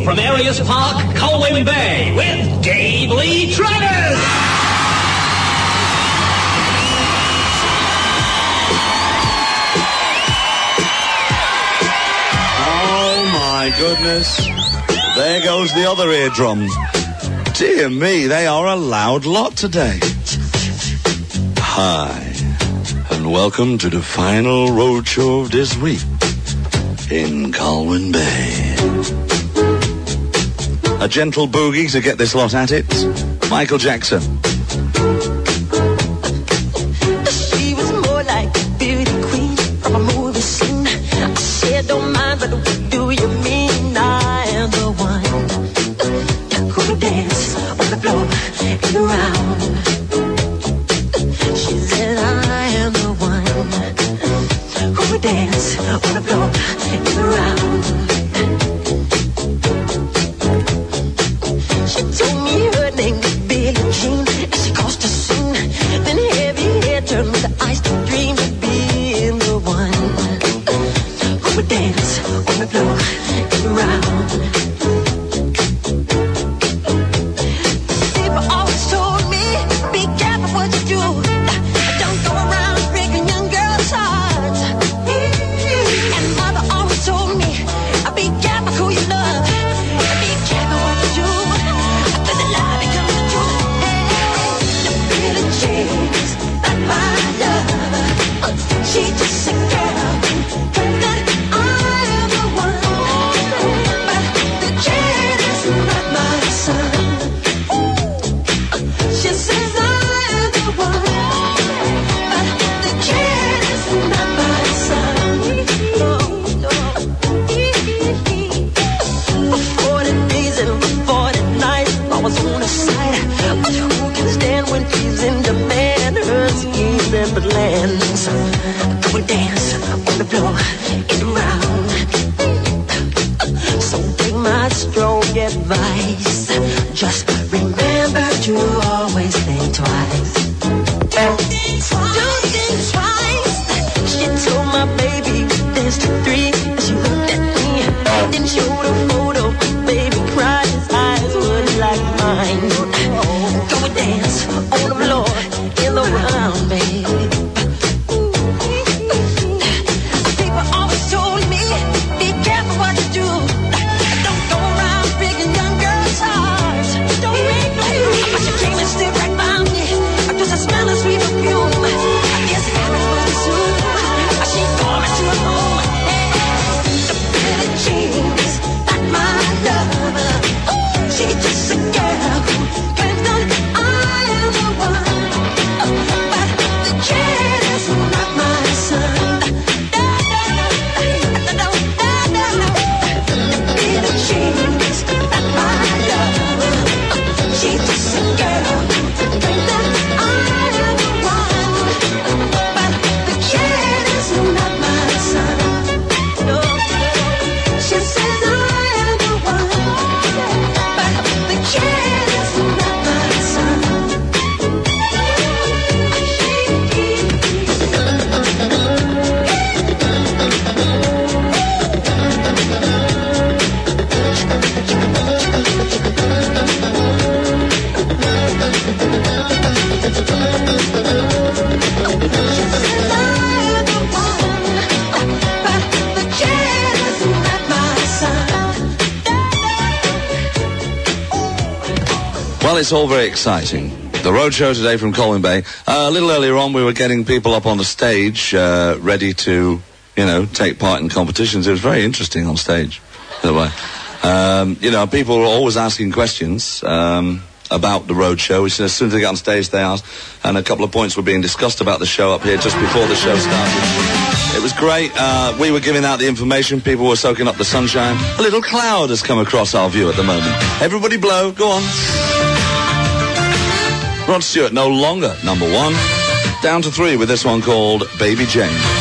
from Arias Park, Colwyn Bay, with Dave Lee Travis. Oh my goodness. There goes the other eardrums. Dear me, they are a loud lot today. Hi, and welcome to the final roadshow of this week in Colwyn Bay. A gentle boogie to get this lot at it. Michael Jackson. She was more like a beauty queen from a movie scene. I said, don't mind, but what do you mean? I am the one who will dance on the floor and around. She said, I am the one who will dance on the floor and around. She told me her name was Billie Jean, and she caused a scene. Then heavy hair turned with the eyes to dream of being the one who would dance on the floor and around. People always told me, be careful what you do. Don't go around breaking young girls' hearts. And mother always told me, be careful who you love. Be careful what you do. After the lie becomes the truth. The Billie Jean's not my love. She's just a girl. That I am the one. But the kid is not my son. She says I am the one. But the kid is not my son. For 40 days and for 40 nights, I was on her side. But who can stand when she's in demand? Her schemes and plans. Go and dance on the floor and around. So take my strong advice. Just remember to always think twice. Don't think twice. She told my baby dance to 3. She looked at me, then showed a photo. Baby cried, his eyes were like mine. Go and dance on the floor in the round, baby. People always told me, be careful what you do. Don't go around breaking young girls' hearts. Don't break no heart. But she came and stood right by me. Just a smell of sweet perfume. I guess it happened pretty soon. She called me to her home. The Billie Jean's not my lover. She's just a girl who claims that I am the one. But the kid is not my son. The Billie Jean's not my lover. She's just a girl who claims that I am the one. But the kid is not my son. No. She says I am the one. But the kid is not my son. Well, it's all very exciting. The roadshow today from Colwyn Bay. A little earlier on, we were getting people up on the stage, ready to, take part in competitions. It was very interesting on stage, by the way. People were always asking questions about the roadshow. As soon as they got on stage, they asked, and a couple of points were being discussed about the show up here just before the show started. It was great. We were giving out the information. People were soaking up the sunshine. A little cloud has come across our view at the moment. Everybody blow. Go on. Rod Stewart, no longer number 1. Down to 3 with this one called Baby Jane.